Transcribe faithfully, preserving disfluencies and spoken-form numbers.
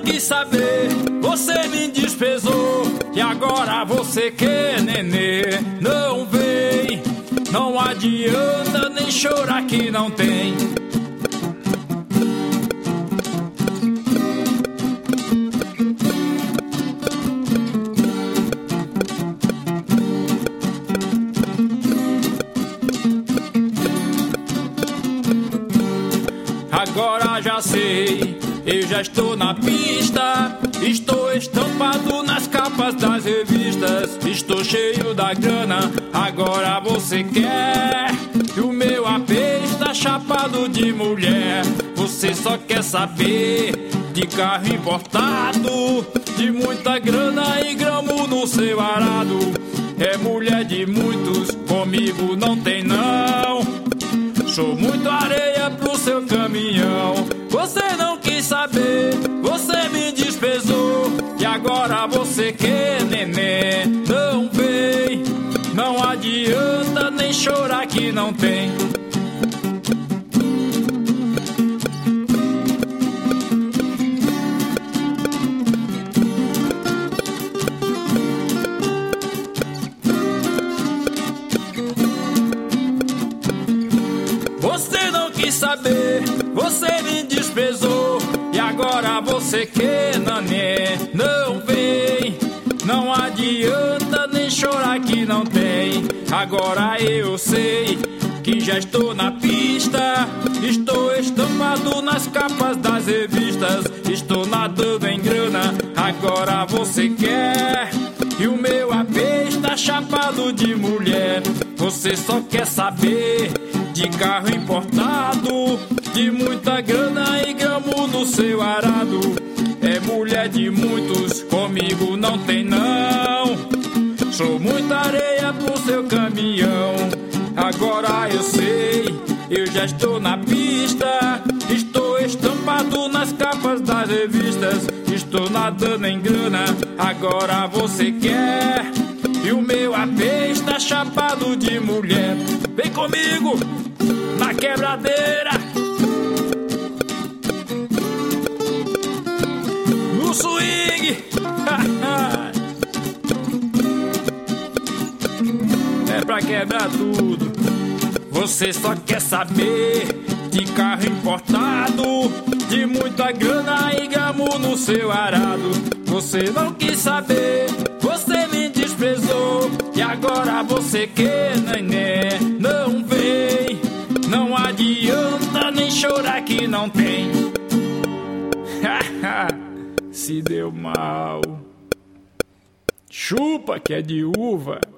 quis saber, você me desprezou, e agora você quer nenê. Não vem, não adianta nem chorar que não tem. Agora já sei, eu já estou na pista, estou estampado nas capas das revistas, estou cheio da grana, agora você quer. E o meu A P está chapado de mulher, você só quer saber de carro importado, de muita grana e gramo no seu arado. É mulher de muitos, comigo não tem não. Sou muito areia pro seu caminhão. Você não quis saber, você me desprezou, e agora você quer nenê. Não vem, não adianta nem chorar que não tem. Você não quis saber, você me desprezou, e agora você quer nanê. Não vem, não adianta nem chorar que não tem. Agora eu sei que já estou na pista, estou estampado nas capas das revistas, estou nadando em grana, agora você quer. E o meu A P está chapado de mulher, você só quer saber de carro importado, de muita grana e gramo no seu arado. É mulher de muitos, comigo não tem não. Sou muita areia pro seu caminhão. Agora eu sei, eu já estou na pista, estou estampado nas capas das revistas, estou nadando em grana, agora você quer. E o meu A P está chapado de mulher. Vem comigo na quebradeira, no swing. É pra quebrar tudo. Você só quer saber de carro importado, de muita grana e gramo no seu arado. Você não quis saber, você me desprezou, e agora você quer nenê. Não vem, não adianta nem chorar que não tem. Se deu mal, chupa que é de uva.